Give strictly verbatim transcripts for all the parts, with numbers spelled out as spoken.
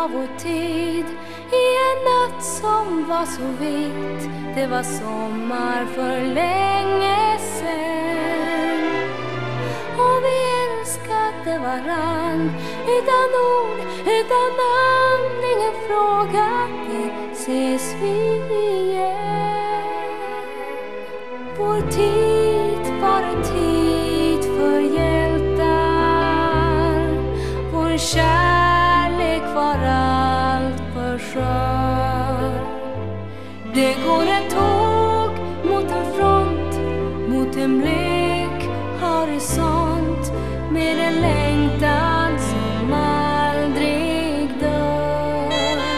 av vår tid i en natt som var så vit. Det var sommar för länge sen, och vi älskade varann utan ord, utan namn, ingen frågade, ses vi igen. Vår tid var en tid för hjältar, vår kärlek var allt för skör. Det går ett tåg mot en front, mot en blek horisont, med en längtan som aldrig dör.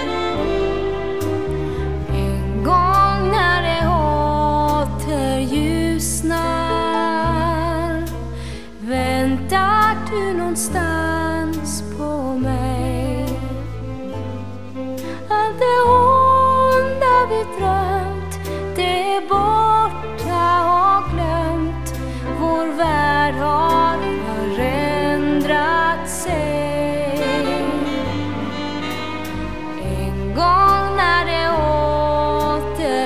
En gång när det åter ljusnar, väntar du någonstans på mig. Allt det onda vi drömt, det är borta och glömt. Vår värld har förändrat sig. En gång när det åter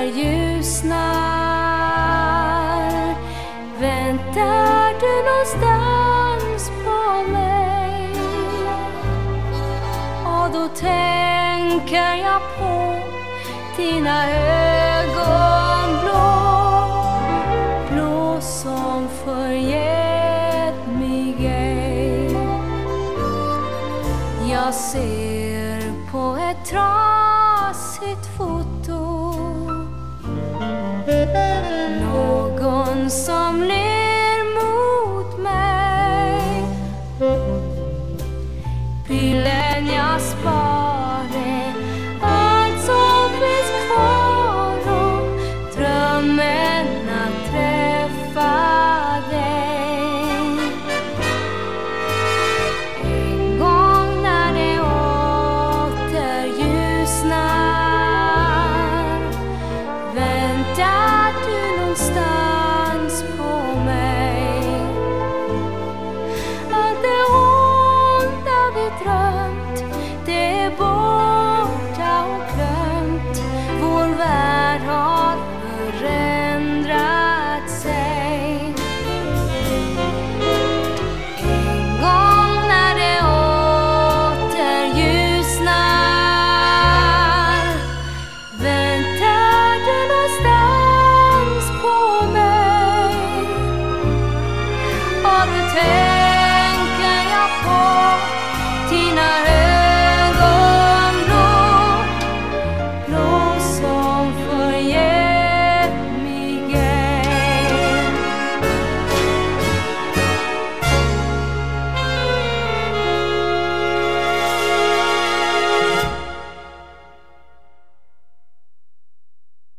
ljusnar, väntar du någonstans på mig. Och då tänker jag på dina ögon blå, blå som förgett mig ej. Jag ser på ett trasigt foto någon som ler mot mig. Bilden jag sparade, allt som finns kvar, och drömmen att träffa dig. En gång när det åter ljusnar, väntar du någonstans